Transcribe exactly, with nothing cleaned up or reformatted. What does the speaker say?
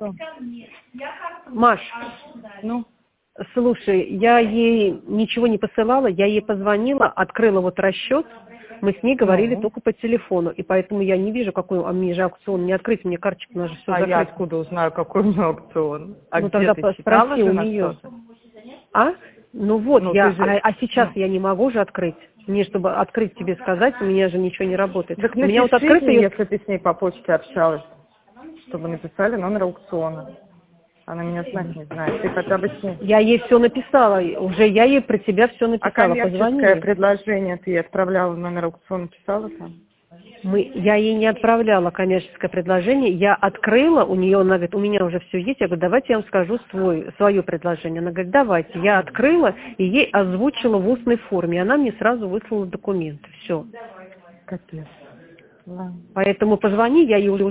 Что? Маш, Ну, слушай, я ей ничего не посылала, я ей позвонила, открыла вот расчет, мы с ней говорили Ну. только по телефону, и поэтому я не вижу, какой, а мне же аукцион не открыть, мне карточку надо все а закрыть. я откуда узнаю, какой у меня аукцион? А Ну где тогда ты читала спроси же у на нее. что-то? А? Ну вот, Ну, я, ты же- а, а сейчас ну. я не могу же открыть. Мне, чтобы открыть тебе сказать, у меня же ничего не работает. Так У меня вот напиши открыто ей, ее... если ты с ней по почте общалась, чтобы написали номер аукциона. Она меня знать не знает. Ты хотя бы с ней. Я ей все написала, уже я ей про тебя все А написала, позвони коммерческое ей. предложение ты ей отправляла, номер аукциона писала там? Мы, я ей не отправляла коммерческое предложение, я открыла, у нее, она говорит, у меня уже все есть, я говорю, давайте я вам скажу свой, свое предложение. Она говорит, давайте, я открыла и ей озвучила в устной форме, она мне сразу выслала документы, все. Капец. Ладно. Поэтому позвони, я ей уже